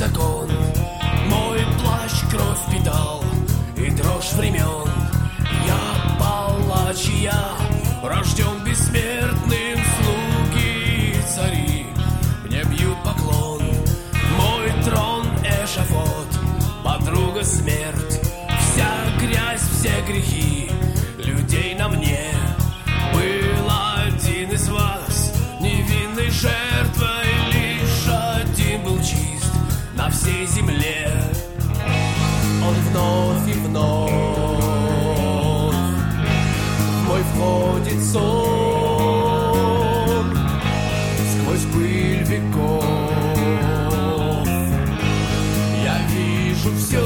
закон. Мой плащ кровь впитал и дрожь времен. Я палач, я рожден бессмертным, слуги и цари мне бьют поклон. Мой трон эшафот, подруга смерть. Вся грязь, все грехи людей на мне. Был один из вас невинной жертвой, лишь один был чист на всей земле. Он вновь и вновь в мой входит сон сквозь пыль веков. Я вижу все.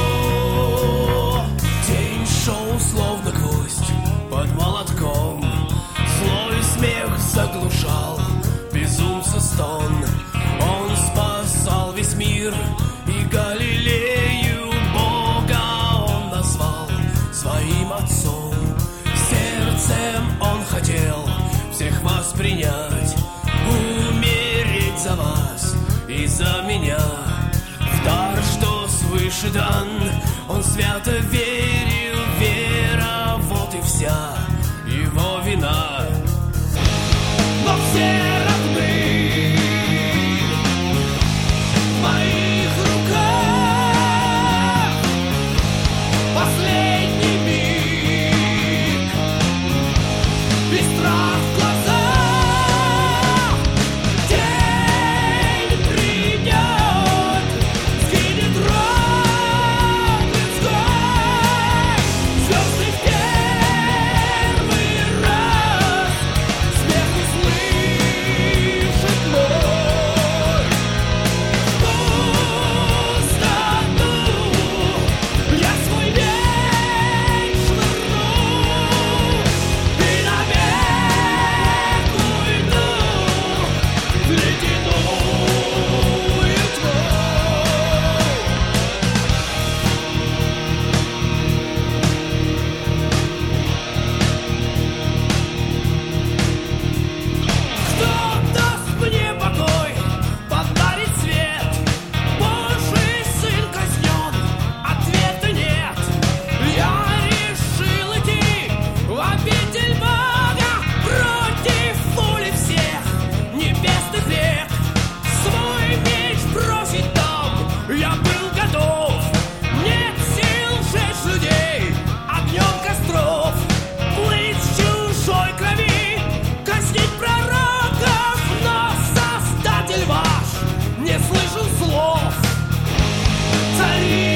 День шел словно гвоздь под молотком. Злой смех заглушал безумца стон. Он спасал весь мир и Галилею. Бога он назвал своим отцом. Сердцем он хотел всех вас принять, умереть за вас и за меня. В дар, что свыше дан, он свято верил. Вера, вот и вся его вина. Но все равны в моих руках. Последний миг и страх в глазах. День придет, сгинет Ровенской. Звезды в первый раз смех услышит мой. Пустоту я свой меч швырну и навек уйду в ледяную тьму. Кто даст мне покой, подарит свет? Божий сын казнен, ответа нет. Я решил идти в обитель Бога против воли всех небесных рек. Свой меч бросить там я был готов. Нет сил сжечь людей огнем костров. Плыть в чужой крови, казнить пророков. Но Создатель ваш не слышал слов. Цари